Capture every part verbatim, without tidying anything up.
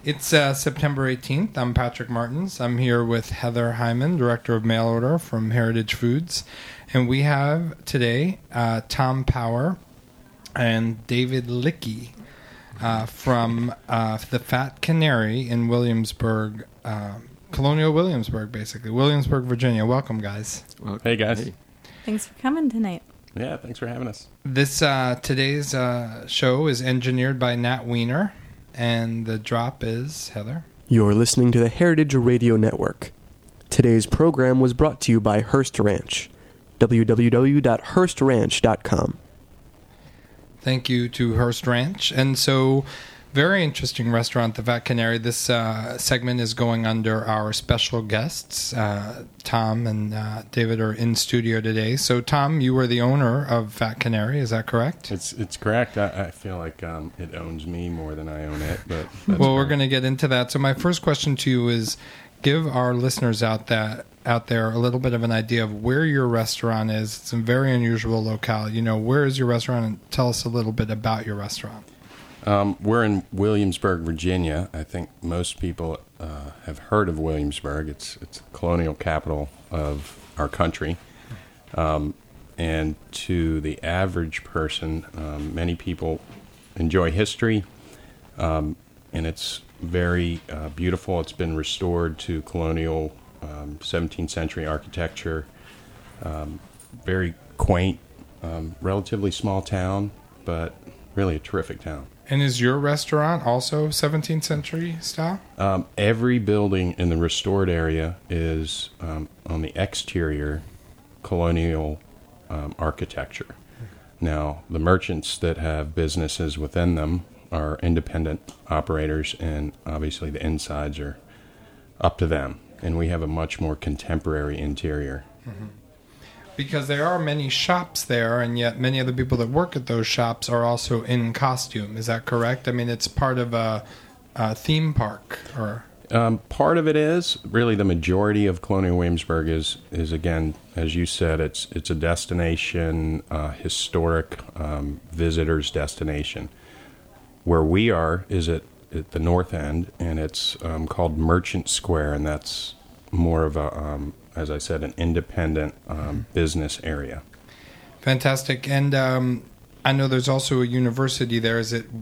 It's uh, September eighteenth. I'm Patrick Martins. I'm here with Heather Hyman, Director of Mail Order from Heritage Foods. And we have today uh, Tom Power and David Lickey uh, from uh, the Fat Canary in Williamsburg, uh, Colonial Williamsburg, basically. Williamsburg, Virginia. Welcome, guys. Well, hey, guys. Hey. Thanks for coming tonight. Yeah, thanks for having us. This uh, today's uh, show is engineered by Nat Weiner. And the drop is, Heather? You're listening to the Heritage Radio Network. Today's program was brought to you by Hearst Ranch. w w w dot hearst ranch dot com. Thank you to Hearst Ranch. And so, very interesting restaurant, the Fat Canary. This uh, segment is going under our special guests. Uh, Tom and uh, David are in studio today. So, Tom, you were the owner of Fat Canary. Is that correct? It's it's correct. I, I feel like um, it owns me more than I own it. But well, correct. We're going to get into that. So, my first question to you is, give our listeners out that out there a little bit of an idea of where your restaurant is. It's a very unusual locale. You know, where is your restaurant? And tell us a little bit about your restaurant. Um, we're in Williamsburg, Virginia. I think most people uh, have heard of Williamsburg. It's it's the colonial capital of our country. Um, and to the average person, um, many people enjoy history, um, and it's very uh, beautiful. It's been restored to colonial um, seventeenth century architecture. Um, very quaint, um, relatively small town, but really a terrific town. And is your restaurant also seventeenth century style? Um, every building in the restored area is um, on the exterior colonial um, architecture. Now, the merchants that have businesses within them are independent operators, and obviously the insides are up to them. And we have a much more contemporary interior. Mm-hmm. Because there are many shops there, and yet many of the people that work at those shops are also in costume. Is that correct? I mean, it's part of a, a theme park, or um, part of it is. Really, the majority of Colonial Williamsburg is is again, as you said, it's it's a destination, uh, historic um, visitors' destination. Where we are is at, at the north end, and it's um, called Merchant Square, and that's more of a um, as I said, an independent um, business area. Fantastic. And um, I know there's also a university there. Is it?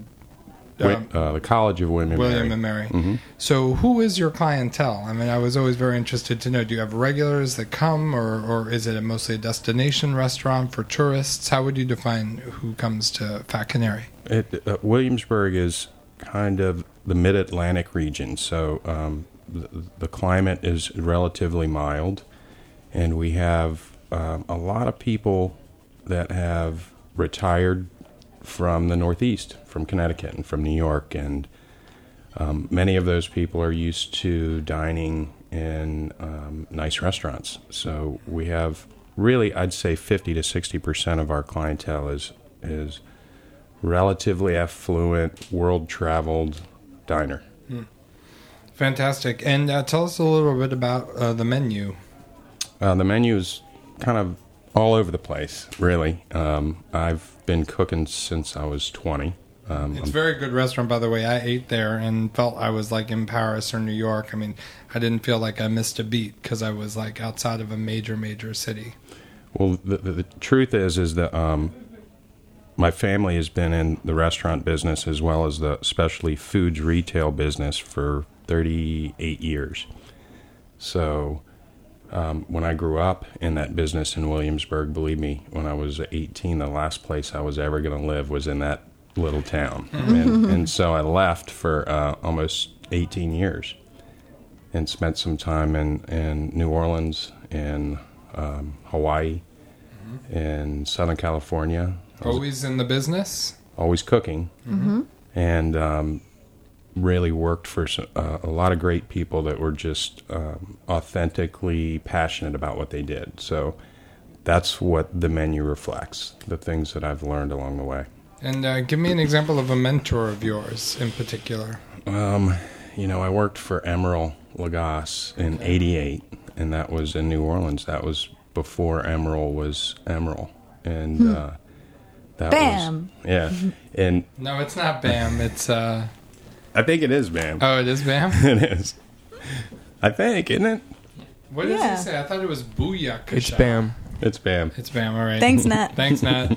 Um, uh, the College of William and Mary. William and Mary. Mm-hmm. So who is your clientele? I mean, I was always very interested to know, do you have regulars that come, or, or is it a mostly a destination restaurant for tourists? How would you define who comes to Fat Canary? It, uh, Williamsburg is kind of the mid-Atlantic region, so um, the, the climate is relatively mild, and we have um, a lot of people that have retired from the Northeast, from Connecticut and from New York, and um, many of those people are used to dining in um, nice restaurants. So we have really, I'd say fifty to sixty percent of our clientele is is relatively affluent, world-traveled diner. Hmm. Fantastic. And uh, tell us a little bit about uh, the menu. Uh, the menu is kind of all over the place, really. Um, I've been cooking since I was twenty. Um, it's a very good restaurant, by the way. I ate there and felt I was like in Paris or New York. I mean, I didn't feel like I missed a beat because I was like outside of a major, major city. Well, the, the, the truth is, is that um, my family has been in the restaurant business as well as the specialty foods retail business for thirty-eight years. So um, when I grew up in that business in Williamsburg, believe me, when I was eighteen, the last place I was ever going to live was in that little town. and, and so I left for uh, almost eighteen years and spent some time in, in New Orleans and um, Hawaii mm-hmm. and Southern California. Always in the business? Always cooking. Mm-hmm. And um, really worked for uh, a lot of great people that were just um, authentically passionate about what they did. So that's what the menu reflects, the things that I've learned along the way. And uh, give me an example of a mentor of yours in particular. Um, you know, I worked for Emeril Lagasse in okay. eighty-eight, and that was in New Orleans. That was before Emeril was Emeril. And hmm. uh, that Bam! was... Yeah. And no, it's not Bam. It's... Uh, I think it is BAM. Oh, it is BAM? It is. I think, isn't it? What does Yeah. he say? I thought it was Booyakasha. It's BAM. It's BAM. It's BAM, all right. Thanks, Nat. Thanks, Nat.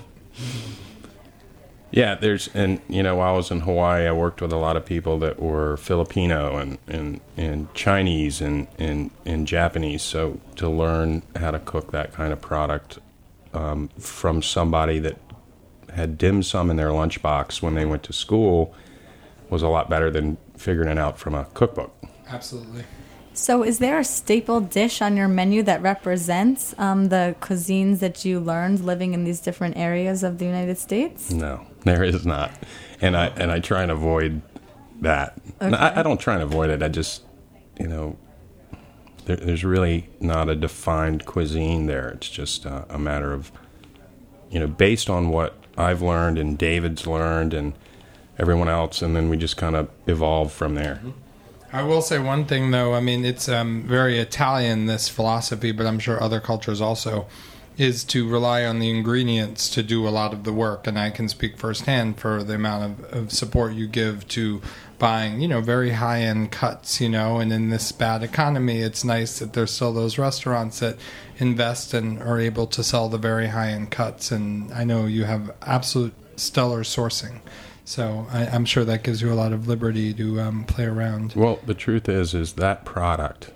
Yeah, there's, and you know, while I was in Hawaii, I worked with a lot of people that were Filipino and, and, and Chinese and, and, and Japanese. So to learn how to cook that kind of product um, from somebody that had dim sum in their lunchbox when they went to school was a lot better than figuring it out from a cookbook. Absolutely. So is there a staple dish on your menu that represents um, the cuisines that you learned living in these different areas of the United States? No, there is not, and I and I try and avoid that. Okay. No, I, I don't try and avoid it. I just, you know, there, there's really not a defined cuisine there. It's just uh, a matter of, you know, based on what I've learned and David's learned and everyone else, and then we just kind of evolve from there. I will say one thing, though. I mean, it's um, very Italian, this philosophy, but I'm sure other cultures also, is to rely on the ingredients to do a lot of the work. And I can speak firsthand for the amount of, of support you give to buying, you know, very high-end cuts, you know. And in this bad economy, it's nice that there's still those restaurants that invest and are able to sell the very high-end cuts. And I know you have absolute stellar sourcing. So I, I'm sure that gives you a lot of liberty to um, play around. Well, the truth is, is that product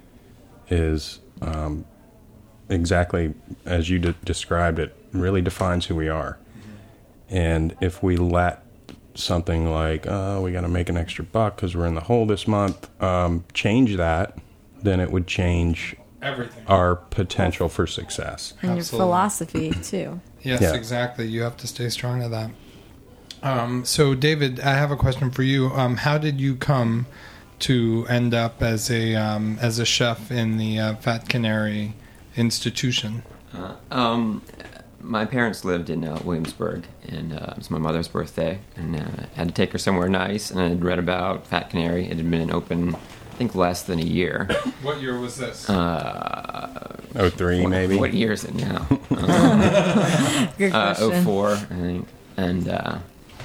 is um, exactly as you de- described it. Really defines who we are. Mm-hmm. And if we let something like, oh, we got to make an extra buck because we're in the hole this month, um, change that, then it would change Everything. our potential for success. And your Absolutely. philosophy, too. Yes, Yeah. exactly. You have to stay strong to that. Um, so, David, I have a question for you. Um, how did you come to end up as a um, as a chef in the uh, Fat Canary institution? Uh, um, my parents lived in uh, Williamsburg, and uh, it was my mother's birthday, and uh, I had to take her somewhere nice, and I had read about Fat Canary. It had been open, I think, less than a year. What year was this? Uh, Oh three, what, maybe? What year is it now? Good uh, question. oh four, I think. And, uh,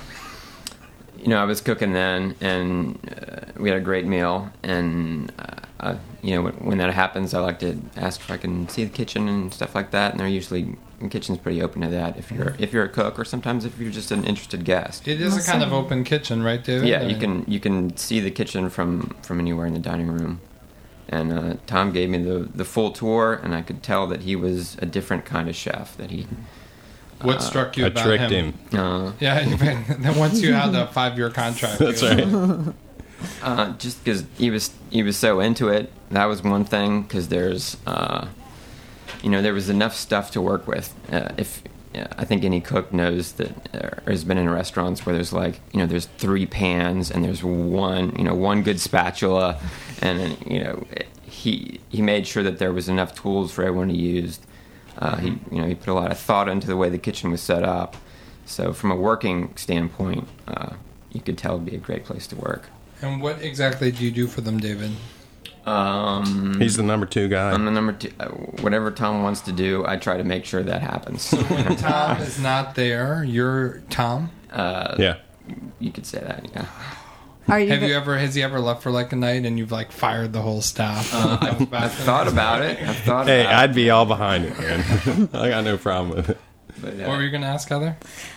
you know, I was cooking then, and uh, we had a great meal. And, uh, I, you know, when, when that happens, I like to ask if I can see the kitchen and stuff like that. And they're usually, the kitchen's pretty open to that if you're if you're a cook, or sometimes if you're just an interested guest. It is a kind of open kitchen, right, David? Yeah, you can you can see the kitchen from, from anywhere in the dining room. And uh, Tom gave me the, the full tour, and I could tell that he was a different kind of chef. That he What struck you I about tricked him? him. uh, Yeah, then once you had a five-year contract. That's you- right. uh, just because he was he was so into it. That was one thing. Because there's uh, you know there was enough stuff to work with. Uh, if uh, I think any cook knows that, or has been in restaurants where there's like you know there's three pans and there's one you know one good spatula, and you know he he made sure that there was enough tools for everyone to use. Uh, he you know he put a lot of thought into the way the kitchen was set up. So from a working standpoint, uh, you could tell it'd be a great place to work. And what exactly do you do for them, David? Um, He's the number two guy. I'm the number two. Uh, whatever Tom wants to do, I try to make sure that happens. When Tom is not there, you're Tom? uh, Yeah. You could say that. Yeah. Are you Have go- you ever, has he ever left for like a night and you've like fired the whole staff? Uh, I've, I've thought about it. I've thought Hey, about I'd be all behind it, man. I got no problem with it. it. But, uh, What were you going to ask, Heather?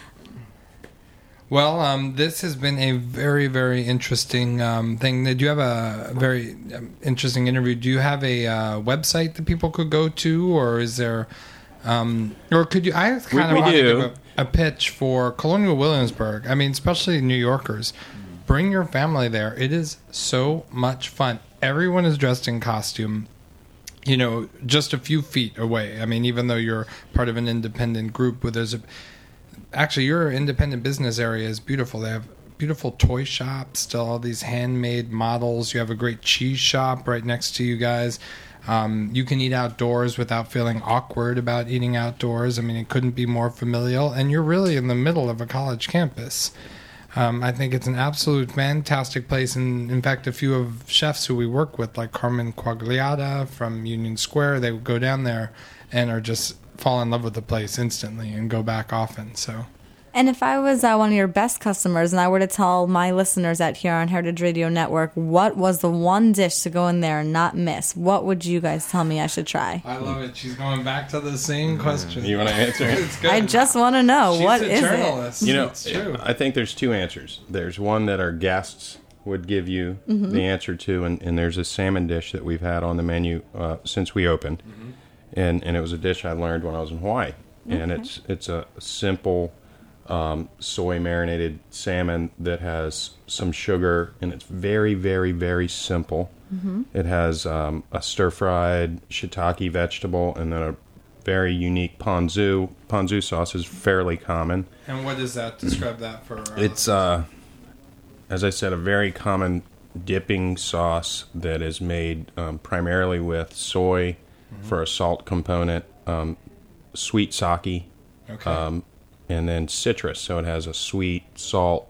Well, um, this has been a very, very interesting um, thing. Did you have a very um, interesting interview? Do you have a uh, website that people could go to, or is there, um, or could you? I kind of we want to do. give a, a pitch for Colonial Williamsburg. I mean, especially New Yorkers. Bring your family there. It is so much fun. Everyone is dressed in costume. You know, just a few feet away. I mean, even though you're part of an independent group, where there's a actually your independent business area is beautiful. They have beautiful toy shops, still all these handmade models. You have a great cheese shop right next to you guys. Um, you can eat outdoors without feeling awkward about eating outdoors. I mean, it couldn't be more familial. And you're really in the middle of a college campus. Um, I think it's an absolute fantastic place. And in fact, a few of chefs who we work with, like Carmen Quagliata from Union Square, they would go down there and are just fall in love with the place instantly and go back often. So And if I was uh, one of your best customers and I were to tell my listeners out here on Heritage Radio Network what was the one dish to go in there and not miss, what would you guys tell me I should try? I love it. She's going back to the same question. You want to answer it? It's good. I just want to know, She's what a is journalist. it? You know, It's true. I think there's two answers. There's one that our guests would give you Mm-hmm. the answer to, and, and there's a salmon dish that we've had on the menu uh, since we opened, Mm-hmm. and and it was a dish I learned when I was in Hawaii, and Okay. it's it's a simple um, soy marinated salmon that has some sugar, and it's very very very simple. Mm-hmm. It has um, a stir fried shiitake vegetable, and then a very unique ponzu. Ponzu sauce is fairly common. And what does that? Describe that for. Our It's, uh, as I said, a very common dipping sauce that is made um, primarily with soy for a salt component, um, sweet sake, okay. um, and then citrus. So it has a sweet, salt,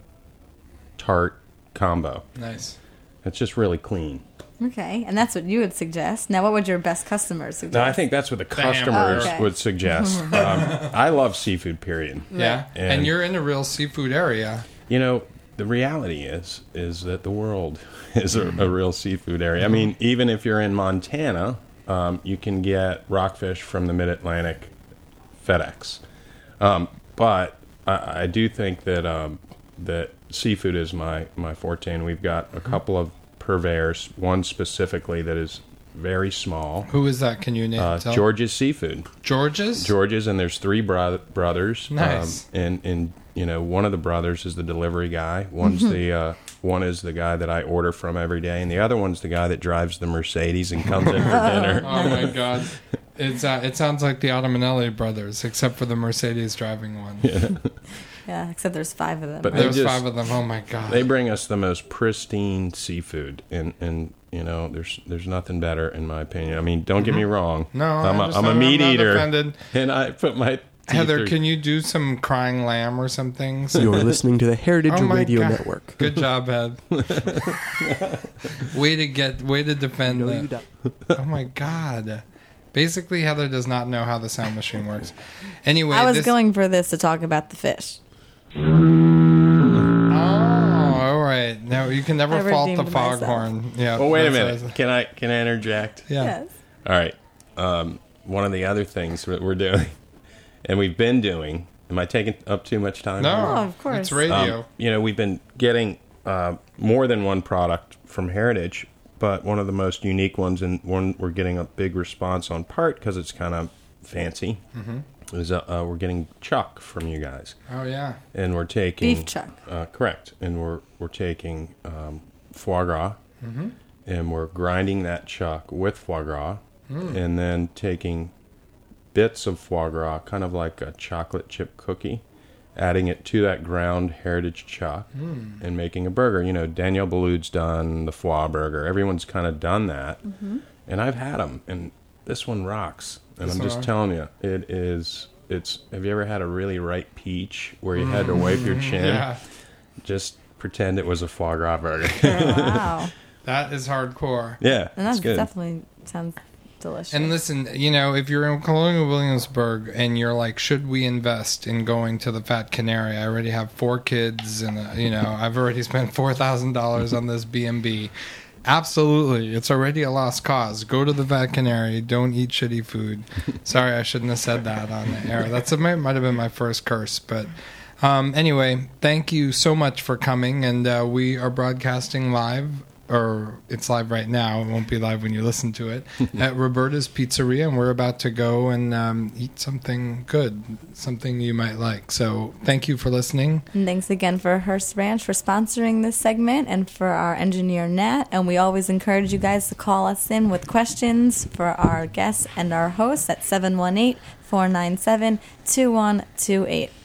tart combo. Nice. It's just really clean. Okay, and that's what you would suggest. Now, what would your best customers suggest? No, I think that's what the hamburger. customers Oh, okay. would suggest. um, I love seafood, period. Yeah. And, And- you're in a real seafood area. You know, the reality is is that the world is a, a real seafood area. I mean, even if you're in Montana, um, you can get rockfish from the Mid-Atlantic FedEx. Um, but I, I do think that um, that seafood is my, my forte, and we've got a couple of purveyors, one specifically that is very small. Who is that? Can you name? Uh, tell? George's Seafood. George's? George's, and there's three bro- brothers. Nice. Um, and and you know, one of the brothers is the delivery guy. One's the uh, one is the guy that I order from every day, and the other one's the guy that drives the Mercedes and comes in for dinner. Oh my God! It's uh, it sounds like the Automanelli brothers, except for the Mercedes driving one. Yeah, except there's five of them. But right? they There's just- five of them. Oh my God! They bring us the most pristine seafood, and and you know, there's there's nothing better in my opinion. I mean, don't get me wrong. no, I'm I a, I'm a understand. meat I'm not eater, offended. and I put my teeth Heather, through- can you do some crying lamb or something? You're listening to the Heritage Oh my Radio God. Network. Good job, Ed. way to get, way to defend No, the. you don't. Oh my God! Basically, Heather does not know how the sound machine works. Anyway, I was this, going for this to talk about the fish. Oh, all right. No, you can never I fault the redeemed myself. foghorn. Yeah. Oh, wait a that's minute. what I- Can I can I interject? Yeah. Yes. All right. Um, one of the other things that we're doing, and we've been doing. Am I taking up too much time? No, Oh, of course. It's radio. Um, you know, we've been getting uh, more than one product from Heritage, but one of the most unique ones, and one we're getting a big response on part because it's kind of fancy, Mm-hmm. is uh, uh, we're getting chuck from you guys, oh yeah. and we're taking Beef chuck. Uh, correct, and we're we're taking um, foie gras, Mm-hmm. and we're grinding that chuck with foie gras, Mm. and then taking bits of foie gras, kind of like a chocolate chip cookie, adding it to that ground Heritage chuck, Mm. and making a burger. You know, Danielle Ballud's done the foie burger. Everyone's kind of done that, Mm-hmm. and I've had them, and this one rocks. And This I'm one just rocks? telling you, it is. It's. Have you ever had a really ripe peach where you had to wipe your chin? Mm. Yeah. Just pretend it was a foie gras burger. Wow. That is hardcore. yeah, And it's that good. definitely sounds delicious. And listen, you know, if you're in Colonial Williamsburg and you're like, should we invest in going to the Fat Canary? I already have four kids, and uh, you know, I've already spent four thousand dollars on this B and B. Absolutely, it's already a lost cause. Go to the Fat Canary. Don't eat shitty food. Sorry, I shouldn't have said that on the air. That's a, might might have been my first curse, but. Um, anyway, thank you so much for coming, and uh, we are broadcasting live, or it's live right now. It won't be live when you listen to it, at Roberta's Pizzeria, and we're about to go and um, eat something good, something you might like. So thank you for listening. And thanks again for Hearst Ranch for sponsoring this segment and for our engineer, Nat. And we always encourage you guys to call us in with questions for our guests and our hosts at seven one eight, four nine seven, two one two eight.